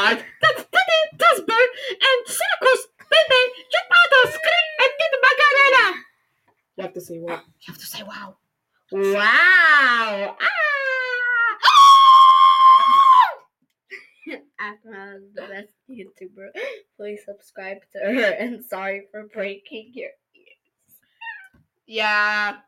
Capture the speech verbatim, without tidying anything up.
God. That's Teddy Tazberg and Circus Baby Geppetto Scream and did Macarena. You have to say wow. You have to say wow. Wow. Ah. Atma is the best YouTuber. Please subscribe to her and sorry for breaking your ears. Yeah.